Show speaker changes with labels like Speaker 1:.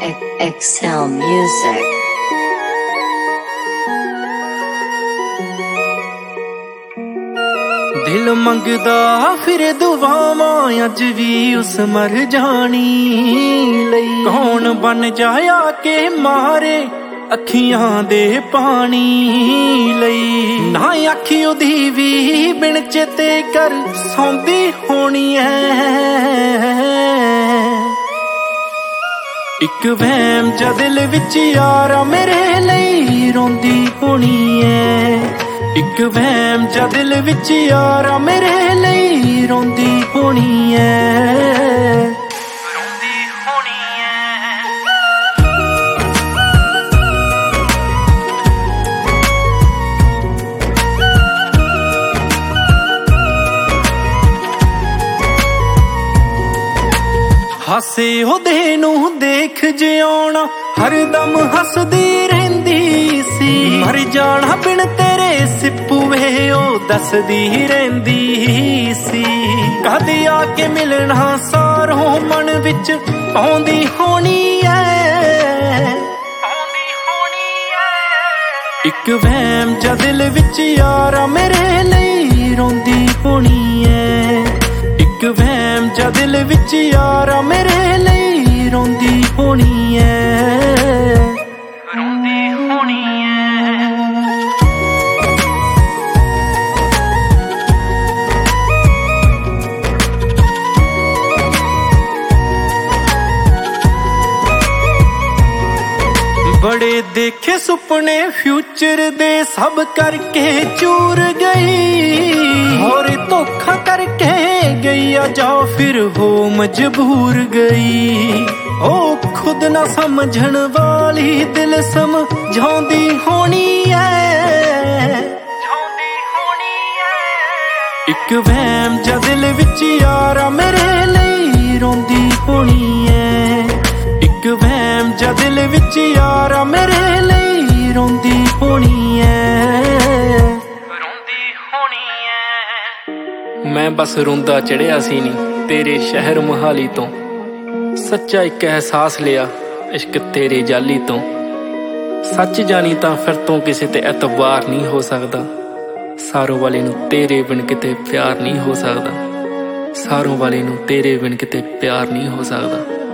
Speaker 1: Excel Music.
Speaker 2: दिल मंगदा फिर दुआवां अज भी उस मर जानी लई कौन बन जाया के मारे अखियां दे पानी लई ना अखी उदी भी बिन चेते कर सौंदी होनी है इक वहम जा दिल विच यारा मेरे लई रोंदी होनी है इक वहम जा दिल विच यारा मेरे लई रोंदी होनी है रोंदी होनी है हासे ओदे नूं देख जिउणा हरदम हसदी रहिंदी सी मर जाना बिन तेरे सिप्पूवे ओ दसदी रहिंदी सी कद आके मिलना सारों मन विच आउंदी होनी है इक वहम जा दिल विच यारा मेरे लई रोंदी होनी है इक वहम जा दिल विच यारा मेरे लई रोंदी होनी है रोंदी होनी है बड़े देखे सुपने फ्यूचर दे सब करके चूर गई और धोखा करके गई जा फिर हो मजबूर गई ओ खुद ना समझण वाली दिल समझाउंदी होनी है इक वहम जा दिल विच यारा मेरे लई रोंदी होनी है इक वहम जा दिल विच यारा मेरे लई रोंदी होनी है रोंदी होनी है मैं बस रोंदा चढ़िया सी नी तेरे शहर मोहाली तो सच्चा एक एहसास लिया इश्क तेरे जाली तो सच जानी तां फिर तो किसे ते एतबार नहीं हो सकदा सारों वाले नूं तेरे बिन किते प्यार नहीं हो सकदा सारों वाले नूं तेरे बिन किते प्यार नहीं हो सकदा।